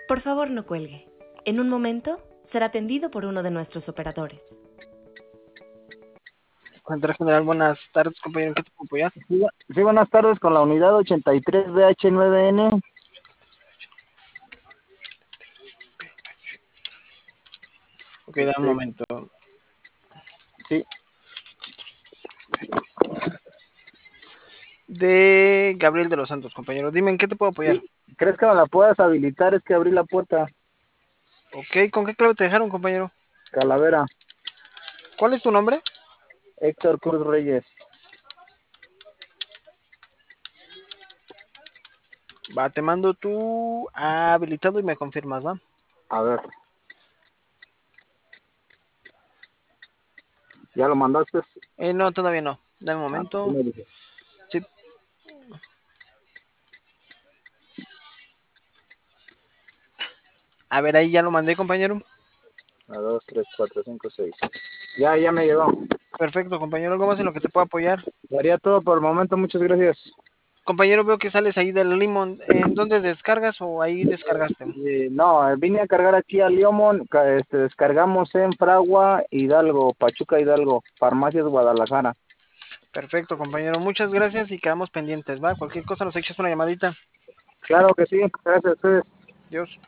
Por favor, no cuelgue. En un momento será atendido por uno de nuestros operadores. Cuadra General, buenas tardes, compañero. ¿En qué te puedo apoyar? Sí, buenas tardes, con la unidad 83BH9N. Ok, da un momento. Sí, De Gabriel de los Santos, compañero. Dime, ¿en qué te puedo apoyar? sí. ¿Crees que me la puedas habilitar? Es que abrí la puerta. Ok, ¿con qué clave te dejaron, compañero? Calavera, ¿Cuál es tu nombre? Héctor Cruz Reyes. Va, te mando tu habilitado y me confirmas, ¿va? A ver. ¿Ya lo mandaste? No, todavía no. Dame un Tú momento. me dices. Sí. A ver, ahí ya lo mandé, compañero. 1, 2, 3, 4, 5, 6. Ya me llegó. Perfecto, compañero. ¿Algo más en lo que te puedo apoyar? Daría todo por el momento, muchas gracias. Compañero, veo que sales ahí del Limón. ¿En dónde descargas o ahí descargaste? No, vine a cargar aquí a Leomon, descargamos en Fragua, Hidalgo, Pachuca Hidalgo, Farmacias Guadalajara. Perfecto, compañero. Muchas gracias y quedamos pendientes, ¿va? Cualquier cosa nos echas una llamadita. Claro que sí, gracias a ustedes. Dios.